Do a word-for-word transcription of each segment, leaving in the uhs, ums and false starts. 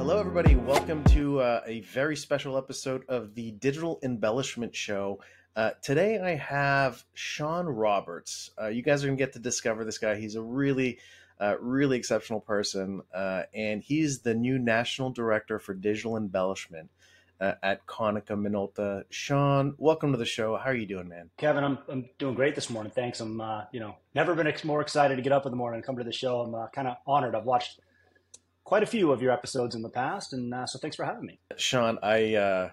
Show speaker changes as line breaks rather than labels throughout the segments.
Hello, everybody. Welcome to uh, a very special episode of the Digital Embellishment Show. Uh, today, I have Sean Roberts. Uh, you guys are going to get to discover this guy. He's a really, uh, really exceptional person, uh, and he's the new National Director for Digital Embellishment uh, at Konica Minolta. Sean, welcome to the show. How are you doing, man?
Kevin, I'm I'm doing great this morning. Thanks. I'm uh, you know never been ex- more excited to get up in the morning and come to the show. I'm uh, kind of honored. I've watched quite a few of your episodes in the past, and uh, so thanks for having me.
Sean, I. Uh,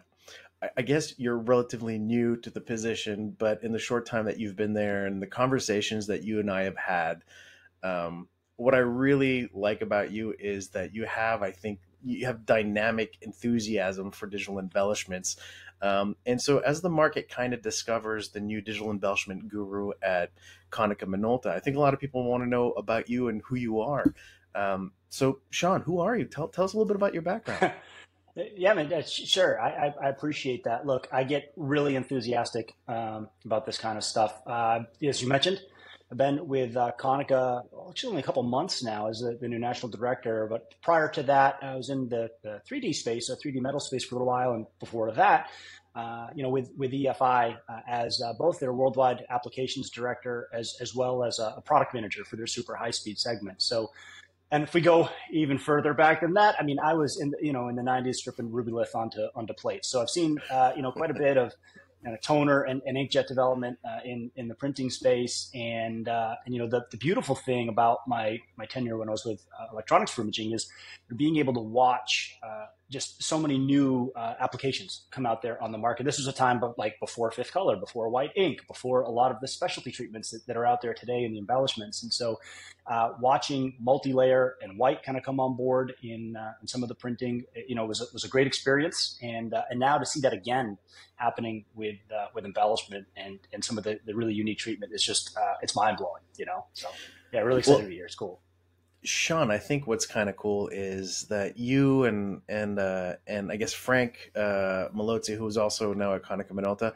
I guess you're relatively new to the position, but in the short time that you've been there and the conversations that you and I have had, um, what I really like about you is that you have, I think, you have dynamic enthusiasm for digital embellishments. Um, and so as the market kind of discovers the new digital embellishment guru at Konica Minolta, I think a lot of people want to know about you and who you are. Um, so, Sean, who are you? Tell, tell us a little bit about your background.
Yeah, man, uh, sure. I, I, I appreciate that. Look, I get really enthusiastic um, about this kind of stuff. Uh, as you mentioned, I've been with uh, Konica actually only a couple months now as the, the new national director. But prior to that, I was in the, the three D space, a three D metal space for a little while. And before that, uh, you know, with, with E F I uh, as uh, both their worldwide applications director as, as well as a, a product manager for their super high speed segment. So and if we go even further back than that, I mean, I was in, you know, in the nineties stripping Rubylith onto onto plates. So I've seen, uh, you know, quite a bit of you know, toner and, and inkjet development uh, in in the printing space. And uh, and you know, the, the beautiful thing about my my tenure when I was with uh, Electronics for Imaging is being able to watch uh, just so many new uh, applications come out there on the market. This was a time, but like before fifth color, before white ink, before a lot of the specialty treatments that, that are out there today in the embellishments. And so, uh, watching multi-layer and white kind of come on board in, uh, in some of the printing, you know, was a, was a great experience. And uh, and now to see that again happening with uh, with embellishment and and some of the, the really unique treatment is just uh, it's mind blowing. You know, so yeah, really excited
Well,
to be here. It's cool.
Sean, I think what's kind of cool is that you and and uh, and I guess Frank uh, Malozzi, who is also now at Konica Minolta,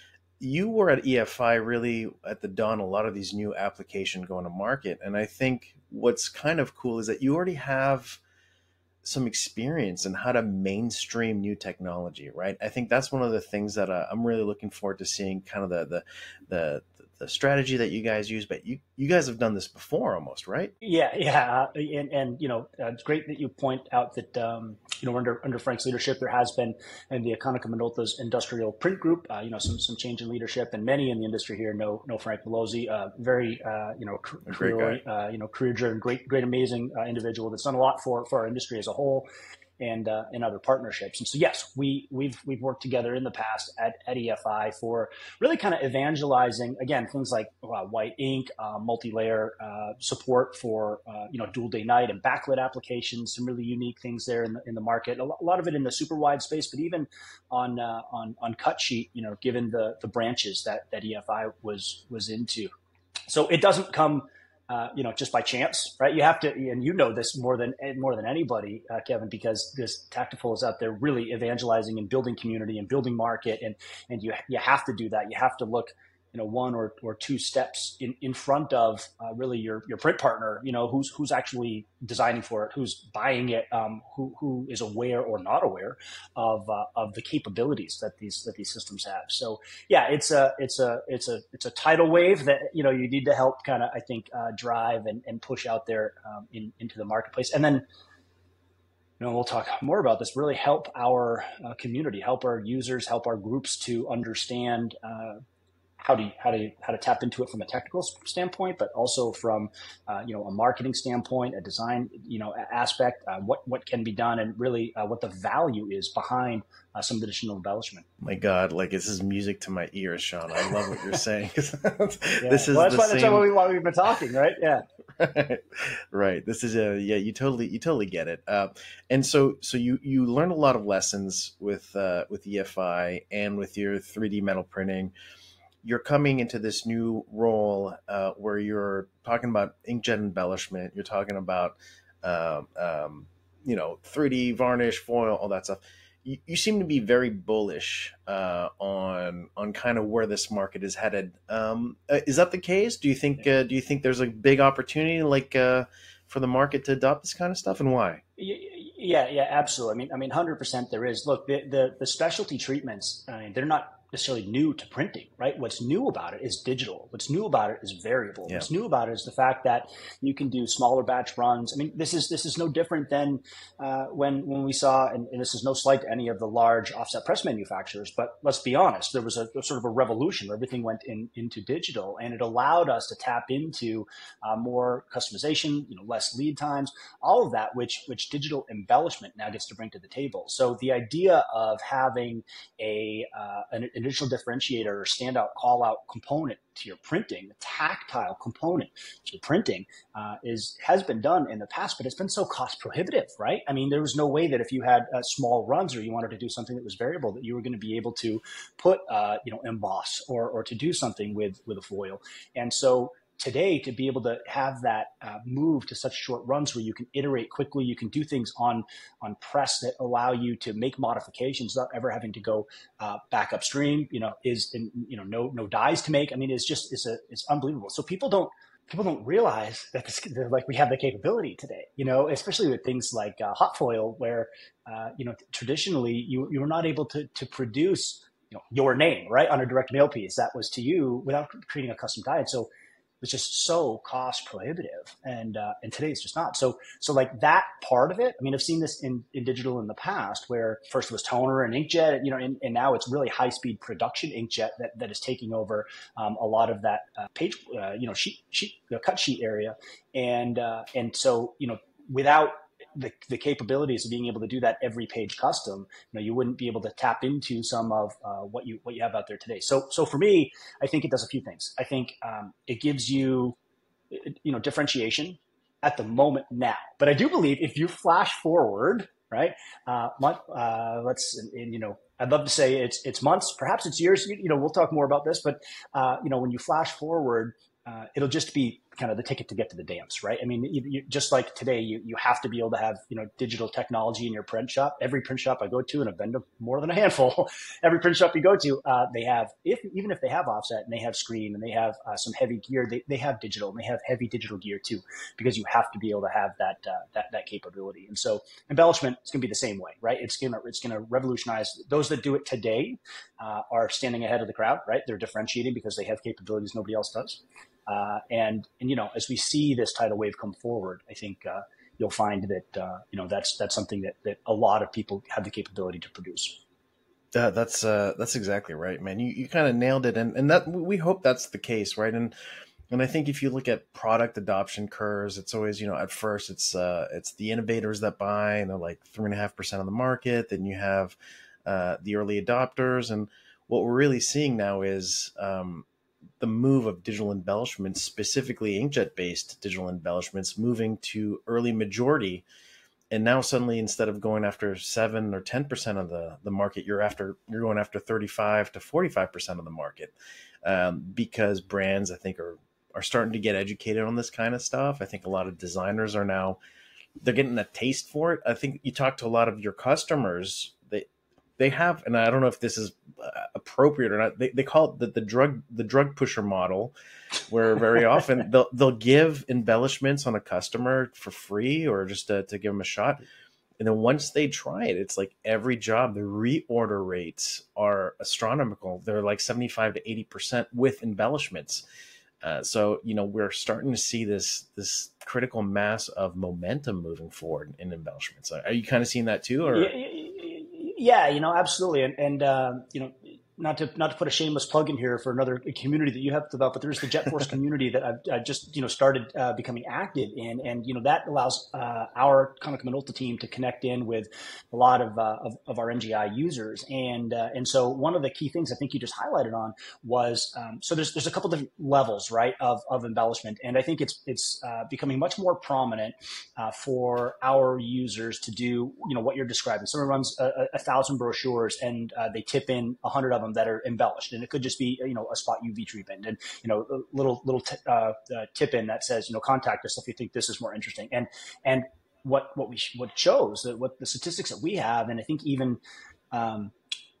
you were at E F I really at the dawn of a lot of these new applications going to market. And I think what's kind of cool is that you already have some experience in how to mainstream new technology, right? I think that's one of the things that uh, I'm really looking forward to seeing, kind of the the the the strategy that you guys use. But you you guys have done this before, almost, right?
Yeah, yeah, uh, and and you know, uh, it's great that you point out that um, you know under under Frank's leadership, there has been in the Konica Minolta's industrial print group, uh, you know, some some change in leadership, and many in the industry here know know Frank Malozzi, uh, very uh, you know
A great guy.
career uh, you know career driven, great great amazing uh, individual that's done a lot for for our industry as a whole. And uh, and other partnerships. And so yes, we we've we've worked together in the past at, at E F I for really kind of evangelizing again things like uh, white ink, uh, multi-layer uh, support for uh, you know dual day night and backlit applications. Some really unique things there in the in the market. A lot of it in the super wide space, but even on uh, on on cut sheet. You know, given the the branches that that E F I was was into, so it doesn't come. Uh, you know, just by chance, right? You have to, and you know this more than more than anybody, uh, Kevin, because this Tactiful is out there really evangelizing and building community and building market, and and you you have to do that. You have to look, you know, one or, or two steps in, in front of uh, really your your print partner. You know, who's who's actually designing for it, who's buying it, um, who who is aware or not aware of uh, of the capabilities that these that these systems have. So yeah, it's a it's a it's a it's a tidal wave that you know you need to help kind of I think uh, drive and, and push out there um, in, into the marketplace, and then you know we'll talk more about this. Really help our uh, community, help our users, help our groups to understand. Uh, how to how to how to tap into it from a technical standpoint, but also from uh, you know a marketing standpoint, a design you know aspect, uh, what what can be done, and really uh, what the value is behind uh, some additional embellishment.
My God, like this is music to my ears, Sean. I love what you're saying.
Yeah.
This is
well, that's
the
why that's
same.
why, we, why we've been talking, right? Yeah.
Right. Right. This is a yeah. You totally you totally get it. Uh, and so so you you learned a lot of lessons with uh, with E F I and with your three D metal printing. You're coming into this new role uh, where you're talking about inkjet embellishment. You're talking about, um, um, you know, three D varnish, foil, all that stuff. You, you seem to be very bullish uh, on on kind of where this market is headed. Um, uh, is that the case? Do you think uh, do you think there's a big opportunity like uh, for the market to adopt this kind of stuff, and why?
Yeah, yeah, absolutely. I mean, I mean, one hundred percent there is. Look, the, the, the specialty treatments, I mean, they're not necessarily new to printing, right? What's new about it is digital. What's new about it is variable.
Yeah.
What's new about it is the fact that you can do smaller batch runs. I mean, this is this is no different than uh, when when we saw, and, and this is no slight to any of the large offset press manufacturers, but let's be honest, there was a, a sort of a revolution where everything went in, into digital, and it allowed us to tap into uh, more customization, you know, less lead times, all of that, which which digital embellishment now gets to bring to the table. So the idea of having a uh, an additional differentiator or standout call out component to your printing, a tactile component to your printing, uh, is has been done in the past, but it's been so cost prohibitive, right? I mean, there was no way that if you had uh, small runs or you wanted to do something that was variable, that you were going to be able to put, uh, you know, emboss or or to do something with with a foil. And so today, to be able to have that uh, move to such short runs where you can iterate quickly, you can do things on on press that allow you to make modifications without ever having to go uh, back upstream. You know, is in, you know no no dies to make. I mean, it's just it's a it's unbelievable. So people don't people don't realize that this, like we have the capability today. You know, especially with things like uh, hot foil, where uh, you know traditionally you you were not able to to produce you know your name right on a direct mail piece that was to you without creating a custom die. And so was just so cost prohibitive, and uh, and today it's just not. So so like that part of it. I mean, I've seen this in, in digital in the past, where first it was toner and inkjet, you know, and, and now it's really high speed production inkjet that, that is taking over um, a lot of that uh, page, uh, you know, sheet sheet you know, cut sheet area, and uh, and so you know without the, the capabilities of being able to do that every page custom, you know, you wouldn't be able to tap into some of uh, what you what you have out there today. So, so for me, I think it does a few things. I think um, it gives you, you know, differentiation at the moment now. But I do believe if you flash forward, right, uh, month, uh, let's, and, you know, I'd love to say it's it's months, perhaps it's years. You, you know, we'll talk more about this, but uh, you know, when you flash forward, uh, it'll just be kind of the ticket to get to the dance, right? I mean, you, you, just like today, you, you have to be able to have, you know, digital technology in your print shop. Every print shop I go to, and I've been to more than a handful, every print shop you go to, uh, they have, if even if they have offset and they have screen and they have uh, some heavy gear, they, they have digital and they have heavy digital gear too, because you have to be able to have that, uh, that, that capability. And so embellishment is going to be the same way, right? It's going to, it's going to revolutionize. Those that do it today uh, are standing ahead of the crowd, right? They're differentiating because they have capabilities nobody else does. Uh, and, and, you know, as we see this tidal wave come forward, I think uh, you'll find that, uh, you know, that's that's something that, that a lot of people have the capability to produce.
That, that's uh, that's exactly right, man. You you kind of nailed it, and and that we hope that's the case, right? And and I think if you look at product adoption curves, it's always, you know, at first it's uh, it's the innovators that buy, and they're like three and a half percent of the market. Then you have uh, the early adopters, and what we're really seeing now is um, the move of digital embellishments, specifically inkjet-based digital embellishments, moving to early majority. And now suddenly, instead of going after seven or ten percent of the, the market, you're after you're going after thirty-five to forty-five percent of the market, um, because brands, I think, are are starting to get educated on this kind of stuff. I think a lot of designers are now, they're getting a taste for it. I think you talk to a lot of your customers, they they have, and I don't know if this is appropriate or not, they, they call it the, the drug the drug pusher model, where very often they'll they'll give embellishments on a customer for free or just to, to give them a shot. And then once they try it, it's like every job, the reorder rates are astronomical. They're like seventy-five to eighty percent with embellishments. Uh, so, you know, we're starting to see this this critical mass of momentum moving forward in embellishments. Are you kind of seeing that too? Or
Yeah, yeah, you know, absolutely. And, and uh, you know, not to not to put a shameless plug in here for another community that you have developed, but there's the JetForce community that I've, I've just you know started uh, becoming active in, and you know that allows uh, our Konica Minolta team to connect in with a lot of uh, of, of our N G I users, and uh, and so one of the key things I think you just highlighted on was um, so there's there's a couple different levels, right, of of embellishment, and I think it's it's uh, becoming much more prominent uh, for our users to do you know what you're describing. Someone runs a, a thousand brochures and uh, they tip in a hundred of them that are embellished, and it could just be you know a spot U V treatment and you know a little little t- uh, uh, tip in that says you know contact us if you think this is more interesting. And and what what we what shows that what the statistics that we have, and I think even um,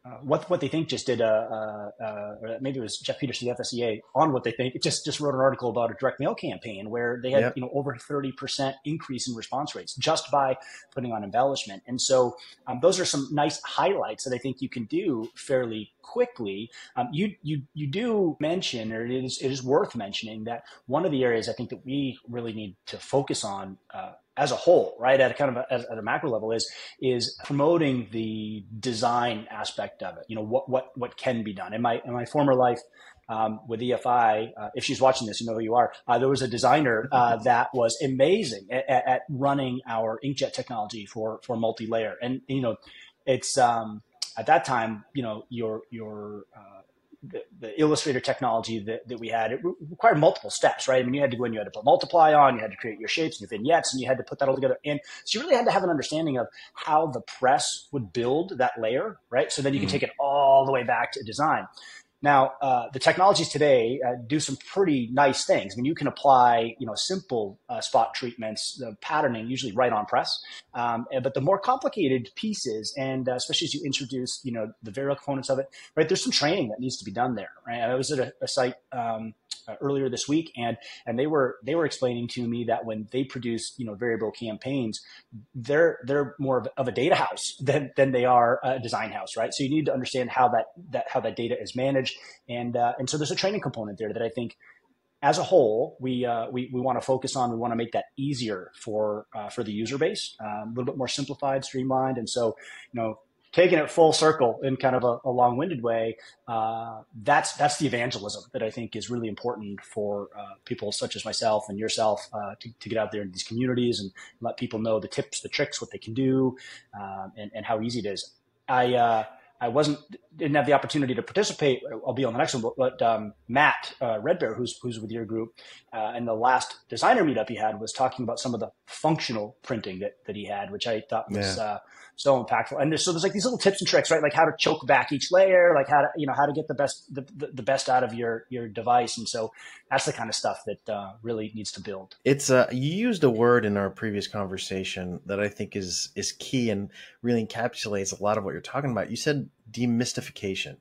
uh, what what they think just did a, a, a or maybe it was Jeff Peterson, the F S C A, on what they think. It just just wrote an article about a direct mail campaign where they had
Yep.
you know over thirty percent increase in response rates just by putting on embellishment. And so um, those are some nice highlights that I think you can do fairly quickly. Um, you you you do mention, or it is it is worth mentioning, that one of the areas I think that we really need to focus on Uh, as a whole, right, at a kind of a, at a macro level, is is promoting the design aspect of it. You know, what what what can be done. In my in my former life um, with E F I, uh, if she's watching this, you know who you are. Uh, there was a designer uh, that was amazing at, at running our inkjet technology for for multi-layer, and you know, it's um, at that time, you know, your your uh, The, the Illustrator technology that, that we had, it re- required multiple steps, right? I mean, you had to go in, you had to put multiply on, you had to create your shapes and your vignettes, and you had to put that all together. And so you really had to have an understanding of how the press would build that layer, right? So then you can take it all the way back to design. Now, uh, the technologies today uh, do some pretty nice things. I mean, you can apply, you know, simple uh, spot treatments, the patterning, usually right on press. Um, but the more complicated pieces, and uh, especially as you introduce, you know, the variable components of it, right? There's some training that needs to be done there, right? I was at a, a site um, uh, earlier this week, and and they were they were explaining to me that when they produce, you know, variable campaigns, they're they're more of, of a data house than than they are a design house, right? So you need to understand how that that how that data is managed. And uh, and so there's a training component there that I think, as a whole, we uh, we we want to focus on. We want to make that easier for uh, for the user base, um, a little bit more simplified, streamlined. And so, you know, taking it full circle in kind of a, a long-winded way, uh, that's that's the evangelism that I think is really important for uh, people such as myself and yourself uh, to, to get out there in these communities and let people know the tips, the tricks, what they can do, um, and, and how easy it is. I uh, I wasn't didn't have the opportunity to participate. I'll be on the next one, but, but um, Matt uh, Red Bear, who's who's with your group, uh, and the last designer meetup he had was talking about some of the functional printing that that he had, which I thought was
Yeah.
uh, so impactful. And there's, so there's like these little tips and tricks, right? Like how to choke back each layer, like how to you know how to get the best the, the, the best out of your your device. And so that's the kind of stuff that uh, really needs to build.
It's uh, you used a word in our previous conversation that I think is is key and really encapsulates a lot of what you're talking about. You said demystification.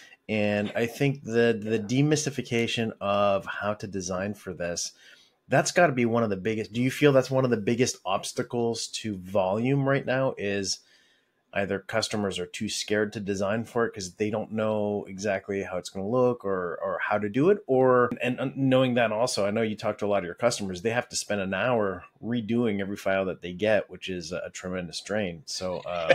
And I think the the demystification of how to design for this, that's got to be one of the biggest. Do you feel that's one of the biggest obstacles to volume right now, is either customers are too scared to design for it because they don't know exactly how it's going to look or or how to do it, or and knowing that also, I know you talk to a lot of your customers, they have to spend an hour redoing every file that they get, which is a tremendous drain. So uh,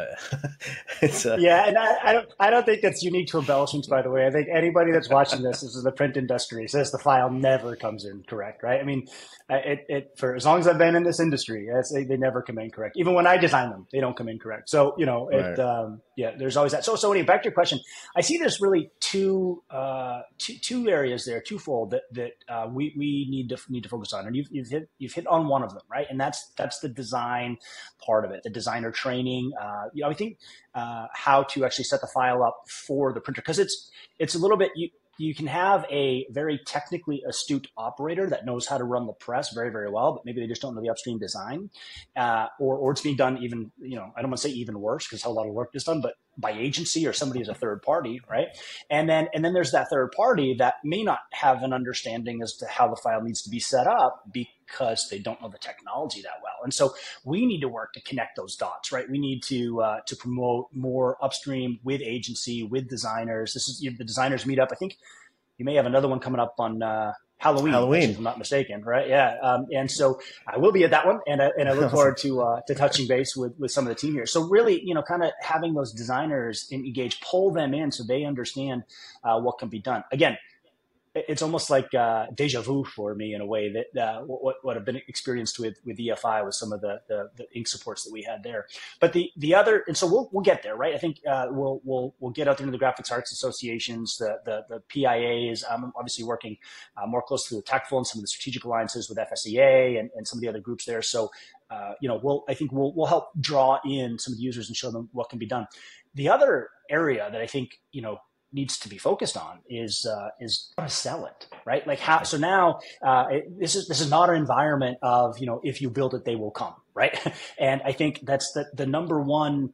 it's a,
yeah, and I, I don't I don't think that's unique to embellishments, by the way. I think anybody that's watching this, this is the print industry, says the file never comes in correct, right? I mean, it, it for as long as I've been in this industry, they, they never come in correct. Even when I design them, they don't come in correct. So, you know, it,
right.
um, yeah, there's always that. So, so anyway, back to your question, I see there's really two, uh, two, two areas there, twofold that, that, uh, we, we need to, need to focus on. And you've, you've hit, you've hit on one of them, right? And that's, that's the design part of it, the designer training. Uh, you know, I think, uh, how to actually set the file up for the printer. Cause it's, it's a little bit, you, you can have a very technically astute operator that knows how to run the press very, very well, but maybe they just don't know the upstream design, uh, or, or it's being done even, you know, I don't want to say even worse because how a lot of work is done, but by agency or somebody as a third party, right? And then, and then there's that third party that may not have an understanding as to how the file needs to be set up because they don't know the technology that well. And so we need to work to connect those dots, right? We need to, uh, to promote more upstream with agency, with designers. This is the designers meetup. I think you may have another one coming up on, uh, Halloween,
Halloween.
if I'm not mistaken, right? Yeah. Um, and so I will be at that one, and I, and I look forward to uh, to touching base with, with some of the team here. So really, you know, kind of having those designers engage, pull them in so they understand uh, what can be done. Again, it's almost like uh, deja vu for me in a way that uh, what, what I've been experienced with, with E F I with some of the, the, the ink supports that we had there. But the, the other, and so we'll, we'll get there, right? I think uh, we'll, we'll, we'll get out there into the graphics arts associations, the, the, the P I As. I'm obviously working uh, more closely with Tactful and some of the strategic alliances with F S E A and, and some of the other groups there. So, uh, you know, we'll, I think we'll, we'll help draw in some of the users and show them what can be done. The other area that I think, you know, needs to be focused on is uh, is how to sell it, right? Like how. So now uh, it, this is this is not an environment of, you know, if you build it, they will come, right? And I think that's the the number one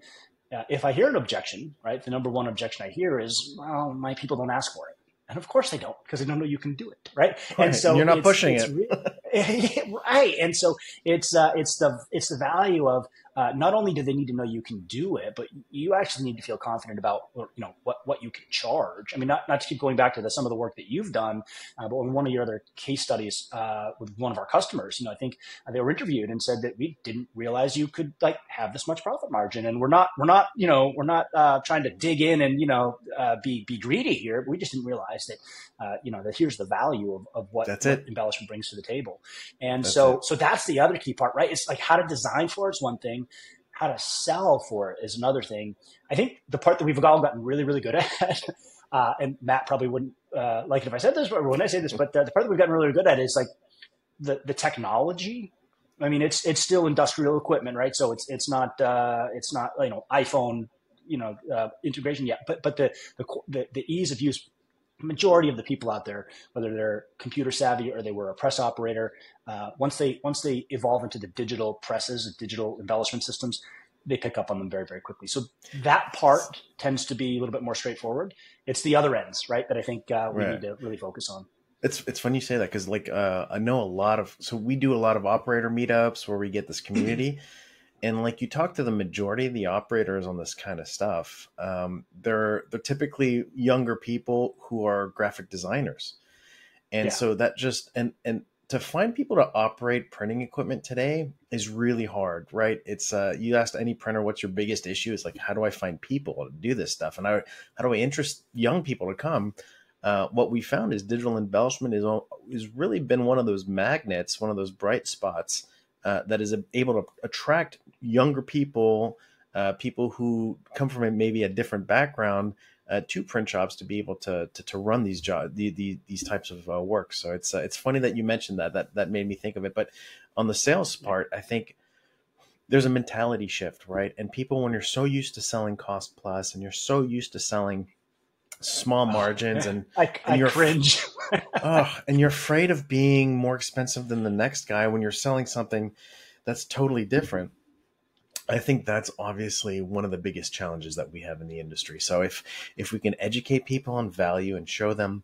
uh, if I hear an objection, right, the number one objection I hear is, well, my people don't ask for it. And of course they don't, because they don't know you can do it, right?
Right.
And so
you're not
it's,
pushing
it's
it.
Re- right. And so it's uh, it's the it's the value of uh, not only do they need to know you can do it, but you actually need to feel confident about, you know, what, what you can charge. I mean, not, not to keep going back to the, some of the work that you've done, uh, but in one of your other case studies uh, with one of our customers, you know, I think they were interviewed and said that we didn't realize you could like have this much profit margin, and we're not we're not you know we're not uh, trying to dig in and you know uh, be be greedy here. But we just didn't realize that uh, you know that here's the value of, of what,
That's
what
it.
embellishment brings to the table. And
That's
so
it.
so that's the other key part, right? It's like how to design for it is one thing. How to sell for it is another thing. I think the part that we've all gotten really, really good at, uh, and Matt probably wouldn't uh, like it if I said this, but when I say this, but the, the part that we've gotten really, really good at is like the, the technology. I mean, it's it's still industrial equipment, right? So it's it's not uh, it's not you know iPhone you know uh, integration yet, but but the, the the ease of use. Majority of the people out there, whether they're computer savvy or they were a press operator, uh, once they once they evolve into the digital presses, digital embellishment systems, they pick up on them very, very quickly. So that part tends to be a little bit more straightforward. It's the other ends, right, that I think uh, we right. need to really focus on.
It's it's funny you say that because like uh, I know a lot of so we do a lot of operator meetups where we get this community. And like you talk to the majority of the operators on this kind of stuff, um, they're they're typically younger people who are graphic designers, and yeah. so that just and and to find people to operate printing equipment today is really hard, right? It's uh, you asked any printer what's your biggest issue? It's like how do I find people to do this stuff, and how how do I interest young people to come? Uh, what we found is digital embellishment is is really been one of those magnets, one of those bright spots. Uh, that is able to attract younger people, uh, people who come from a, maybe a different background uh, to print shops to be able to to, to run these jobs, the, the, these types of uh, work. So it's uh, it's funny that you mentioned that. That that made me think of it. But on the sales part, I think there's a mentality shift, right? And people, when you're so used to selling cost plus, and you're so used to selling small margins, and,
I,
and
I
you're
cringe.
oh, and you're afraid of being more expensive than the next guy when you're selling something that's totally different. I think that's obviously one of the biggest challenges that we have in the industry. So if if we can educate people on value and show them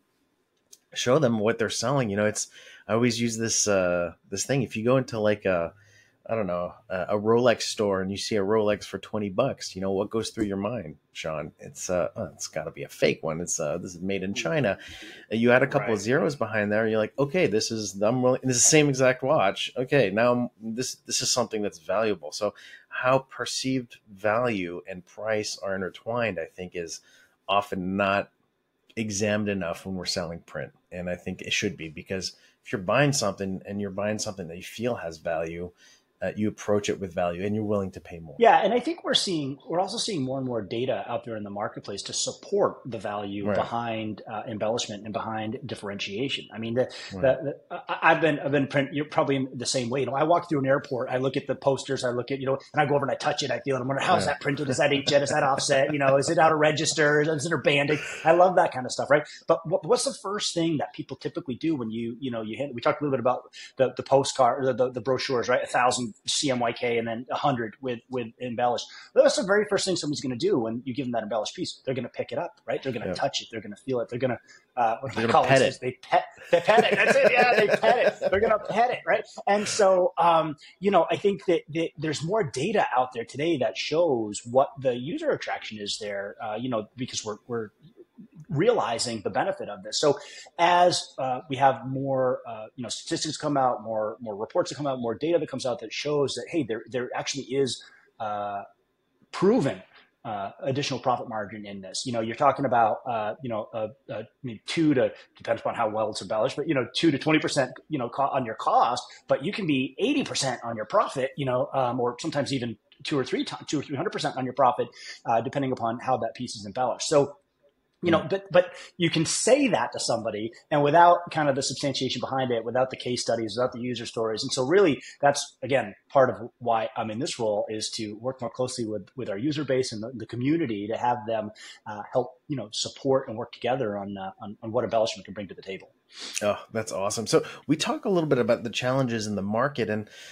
show them what they're selling, you know, it's I always use this uh, this thing. If you go into like a I don't know, a, a Rolex store and you see a Rolex for twenty bucks, you know, what goes through your mind, Sean? It's, uh, oh, it's gotta be a fake one. It's, uh, this is made in China. You add a couple right. of zeros behind there. And you're like, okay, this is, I'm really, this is the same exact watch. Okay. Now this, this is something that's valuable. So how perceived value and price are intertwined, I think is often not examined enough when we're selling print. And I think it should be, because if you're buying something and you're buying something that you feel has value, Uh, you approach it with value and you're willing to pay more.
Yeah. And I think we're seeing, we're also seeing more and more data out there in the marketplace to support the value right. behind uh, embellishment and behind differentiation. I mean, the, right. the, the, I've been, I've been print, you're probably the same way. You know, I walk through an airport, I look at the posters, I look at, you know, and I go over and I touch it, I feel it. I'm wondering, how is that printed? Is that inkjet? Is that offset? You know, is it out of register? Is it a banding? I love that kind of stuff. Right. But what, what's the first thing that people typically do when you, you know, you hit, we talked a little bit about the, the postcard, the, the, the brochures, right? A thousand C M Y K and then a hundred with, with embellished. That's the very first thing somebody's going to do when you give them that embellished piece. They're going to pick it up, right? They're going to yeah. touch it. They're going to feel it. They're going to, uh, what
they're going to pet it.
They pet, they pet it. That's it. Yeah. They pet it. They're going to pet it. Right. And so, um, you know, I think that, that there's more data out there today that shows what the user attraction is there, uh, you know, because we're, we're, realizing the benefit of this. So as uh, we have more, uh, you know, statistics come out, more more reports that come out, more data that comes out that shows that, hey, there there actually is uh, proven uh, additional profit margin in this. You know, you're talking about, uh, you know, uh, uh, I mean, two to, depends upon how well it's embellished, but, you know, two to twenty percent, you know, co- on your cost, but you can be eighty percent on your profit, you know, um, or sometimes even two or three times, two or three hundred percent on your profit, uh, depending upon how that piece is embellished. So, you know, but, but you can say that to somebody and without kind of the substantiation behind it, without the case studies, without the user stories. And so really that's, again, part of why I'm in this role is to work more closely with, with our user base and the, the community to have them uh, help, you know, support and work together on, uh, on, on what embellishment can bring to the table.
Oh, that's awesome. So we talk a little bit about the challenges in the market, and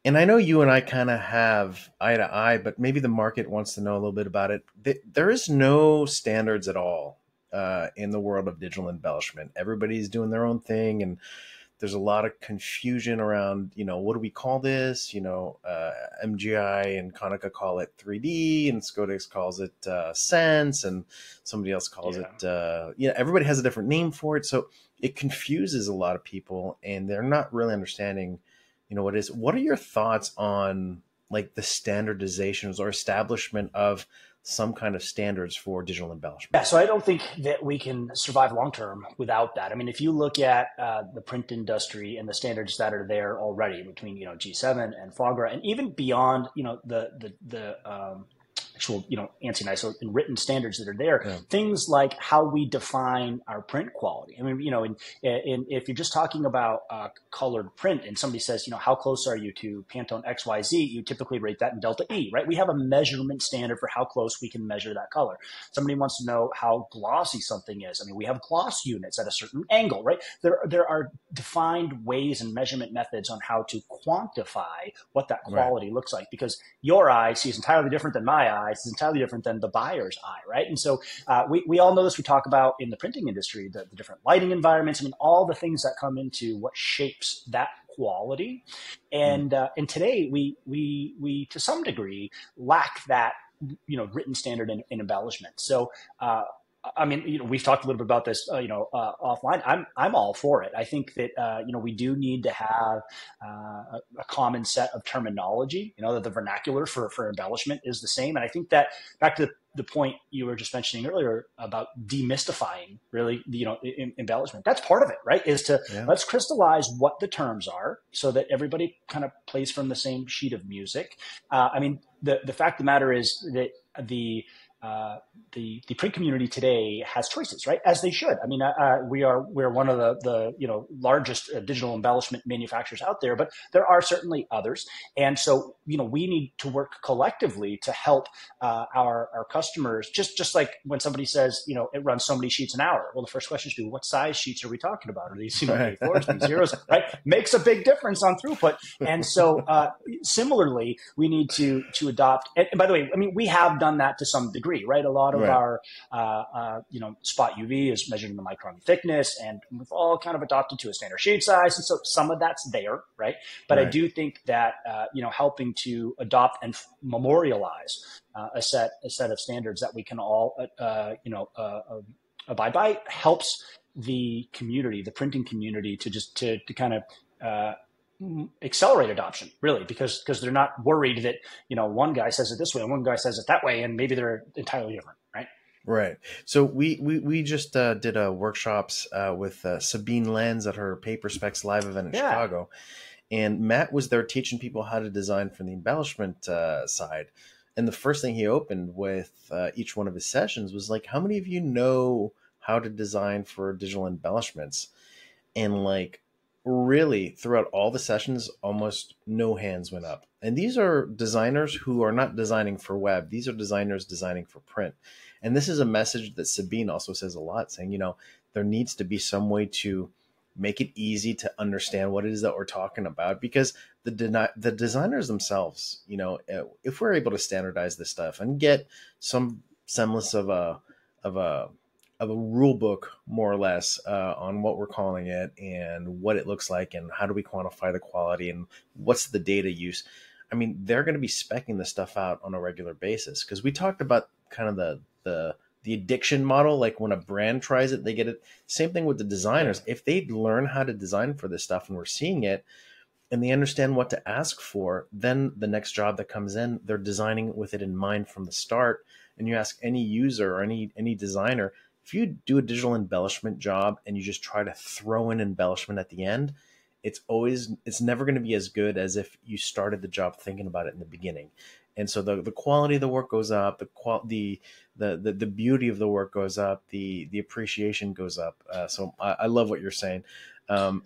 And I know you and I kind of have eye to eye, but maybe the market wants to know a little bit about it. Th- There is no standards at all uh, in the world of digital embellishment. Everybody's doing their own thing, and there's a lot of confusion around, you know, what do we call this? You know, uh, M G I and Konica call it three D, and Scodex calls it uh, Sense, and somebody else calls
Yeah.
it, uh, you know, everybody has a different name for it. So it confuses a lot of people, and they're not really understanding, you know, what it is. What are your thoughts on like the standardizations or establishment of some kind of standards for digital embellishment?
Yeah, so I don't think that we can survive long term without that. I mean, if you look at uh, the print industry and the standards that are there already between you know G seven and FOGRA, and even beyond you know the the the um, actual you know ANSI and I S O and written standards that are there,
Yeah.
things like how we define our print quality. I mean, you know, in, in if you're just talking about uh, colored print, and somebody says, you know, how close are you to Pantone X Y Z? You typically rate that in delta E, right? We have a measurement standard for how close we can measure that color. Somebody wants to know how glossy something is. I mean, we have gloss units at a certain angle, right? There, there are defined ways and measurement methods on how to quantify what that
Right.
quality looks like, because your eye sees entirely different than my eye. It's entirely different than the buyer's eye, right? And so uh, we, we all know this. We talk about in the printing industry, the, the different lighting environments. I mean, all the things that come into what shapes that quality.
Mm.
And uh, and today we we we to some degree lack that you know written standard in, in embellishment. So uh, I mean, you know, we've talked a little bit about this, uh, you know, uh, offline. I'm I'm all for it. I think that uh, you know we do need to have uh, a, a common set of terminology. You know, that the vernacular for for embellishment is the same. And I think that back to the, the point you were just mentioning earlier about demystifying, really, you know, em- embellishment. That's part of it, right? Is to
Yeah.
let's crystallize what the terms are so that everybody kind of plays from the same sheet of music. Uh, I mean, the the fact of the matter is that the uh, the the print community today has choices, right? As they should. I mean, uh, uh, we are we're one of the the you know largest uh, digital embellishment manufacturers out there, but there are certainly others, and so you know we need to work collectively to help uh, our our customers. Just just like when somebody says, you know, it runs so many sheets an hour. Well, the first question is, what size sheets are we talking about? Are these you know
Right.
A fours, B zeros, right? Makes a big difference on throughput, and so uh, similarly, we need to to adopt. And, and by the way, I mean we have done that to some degree. Right, a lot of
Right.
our, uh, uh, you know, spot U V is measured in the micron thickness, and we've all kind of adopted to a standard sheet size, and so some of that's there, right? But I
Right.
do think that uh, you know, helping to adopt and f- memorialize uh, a set a set of standards that we can all, uh, you know, uh, uh, abide by helps the community, the printing community, to just to to kind of uh, accelerate adoption, really, because because they're not worried that you know one guy says it this way and one guy says it that way, and maybe they're entirely different, right?
Right. So we we we just uh, did a workshops uh, with uh, Sabine Lenz at her Paper Specs live event in
Yeah,
Chicago, and Matt was there teaching people how to design from the embellishment uh, side. And the first thing he opened with uh, each one of his sessions was like, "How many of you know how to design for digital embellishments?" And like, really, throughout all the sessions, almost no hands went up. And these are designers who are not designing for web; these are designers designing for print. And this is a message that Sabine also says a lot, saying, you know, there needs to be some way to make it easy to understand what it is that we're talking about, because the de- the designers themselves, you know, uh, if we're able to standardize this stuff and get some semblance of a of a of a rule book, more or less, uh, on what we're calling it and what it looks like and how do we quantify the quality and what's the data use. I mean, they're going to be specking this stuff out on a regular basis, because we talked about kind of the the the addiction model. Like when a brand tries it, they get it. Same thing with the
yeah,
designers. If they learn how to design for this stuff and we're seeing it and they understand what to ask for, then the next job that comes in, they're designing with it in mind from the start. And you ask any user or any any designer, if you do a digital embellishment job and you just try to throw in embellishment at the end, it's always it's never going to be as good as if you started the job thinking about it in the beginning. And so the, the quality of the work goes up, the qual the, the the the beauty of the work goes up, the the appreciation goes up. Uh, so I, I love what you're saying. Um,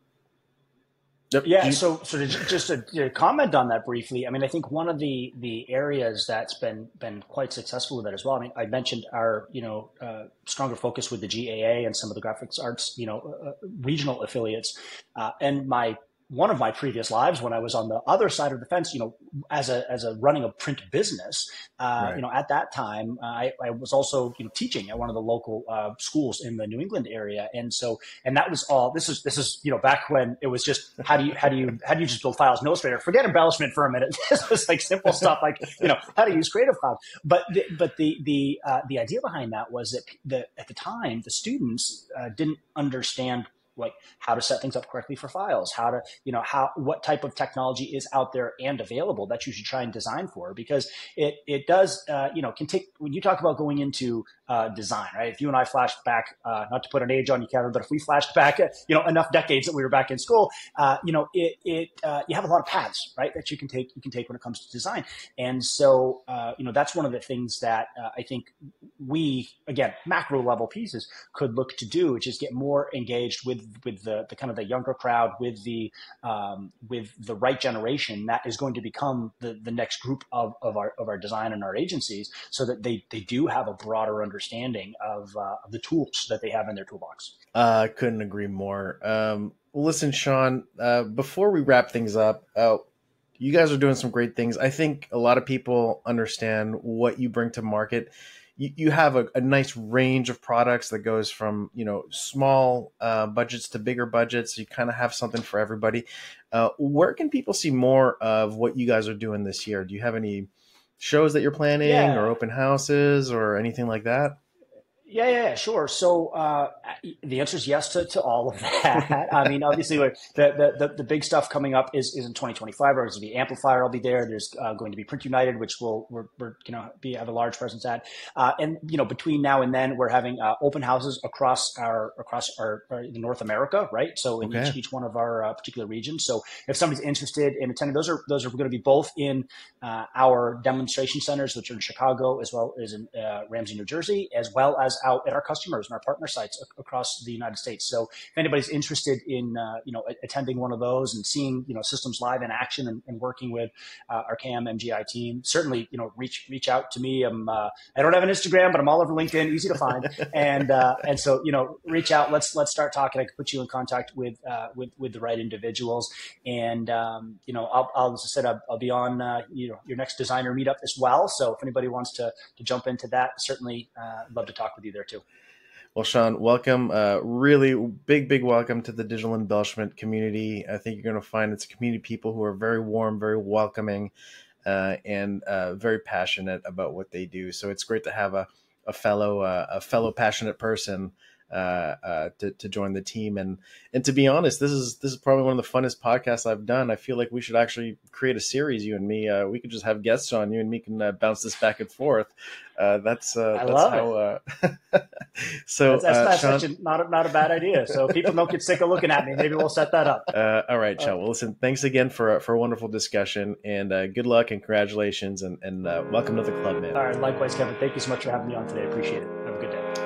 yep. Do
yeah.
you,
So, so to, just to, to comment on that briefly, I mean, I think one of the the areas that's been been quite successful with that as well. I mean, I mentioned our you know uh, stronger focus with the G A A and some of the graphics arts you know uh, regional affiliates, uh, and my one of my previous lives when I was on the other side of the fence, you know, as a, as a running a print business, uh, right. you know, at that time, uh, I, I was also, you know, teaching at one of the local uh, schools in the New England area. And so, and that was all, this is, this is, you know, back when it was just, how do you, how do you, how do you just build files in Illustrator? Forget embellishment for a minute. This was like simple stuff like, you know, how to use Creative Cloud. But, the, but the, the, uh, the idea behind that was that the, at the time, the students uh, didn't understand like how to set things up correctly for files, how to, you know, how, what type of technology is out there and available that you should try and design for, because it, it does, uh, you know, can take, when you talk about going into uh, design, right? If you and I flashed back, uh, not to put an age on you, Kevin, but if we flashed back, you know, enough decades that we were back in school, uh, you know, it, it, uh, you have a lot of paths, right? That you can take, you can take when it comes to design. And so, uh, you know, that's one of the things that uh, I think we, again, macro level pieces could look to do, which is get more engaged with with the, the kind of the younger crowd, with the um, with the right generation that is going to become the, the next group of, of our of our design and our agencies, so that they they do have a broader understanding of, uh, of the tools that they have in their toolbox.
I uh, couldn't agree more. Um, listen, Sean, uh, before we wrap things up, uh, you guys are doing some great things. I think a lot of people understand what you bring to market. You, you have a, a nice range of products that goes from, you know, small uh, budgets to bigger budgets. You kind of have something for everybody. Uh, where can people see more of what you guys are doing this year? Do you have any shows that you're planning yeah. or open houses or anything like that?
Yeah, yeah, sure. So uh, the answer is yes to, to all of that. I mean, obviously, the, the the the big stuff coming up is, is in twenty twenty-five. There's the Amplifier. I'll be there. There's uh, going to be Print United, which will we're, we're you know be have a large presence at. Uh, and you know, between now and then, we're having uh, open houses across our across our, our North America, right? So in okay. each each one of our uh, particular regions. So if somebody's interested in attending, those are those are going to be both in uh, our demonstration centers, which are in Chicago as well as in uh, Ramsey, New Jersey, as well as out at our customers and our partner sites across the United States. So if anybody's interested in, uh, you know, attending one of those and seeing, you know, systems live in action and, and working with uh, our C A M M G I team, certainly, you know, reach, reach out to me. I'm, uh, I don't have an Instagram, but I'm all over LinkedIn, easy to find. and, uh, and so, you know, reach out, let's, let's start talking. I can put you in contact with, uh, with, with the right individuals. And, um, you know, I'll, I'll, as I said, I'll, I'll be on, uh, you know, your next designer meetup as well. So if anybody wants to, to jump into that, certainly, uh, I'd love to talk with you there too.
Well, Sean, welcome. Uh, really big, big welcome to the digital embellishment community. I think you're going to find it's a community of people who are very warm, very welcoming, uh, and uh, very passionate about what they do. So it's great to have a, a fellow, uh, a fellow passionate person uh, uh, to, to join the team. And and to be honest, this is this is probably one of the funnest podcasts I've done. I feel like we should actually create a series, you and me. Uh, we could just have guests on. You and me can uh, bounce this back and forth. Uh, that's uh,
I
that's
love
how.
It.
Uh, so
that's, that's,
uh,
that's
Sean,
such a, not a, not a bad idea. So people don't get sick of looking at me. Maybe we'll set that up.
Uh, all right, Sean. Well, listen. Thanks again for for a wonderful discussion, and uh, good luck and congratulations, and and uh, welcome to the club, man.
All right, likewise, Kevin. Thank you so much for having me on today. I appreciate it. Have a good day.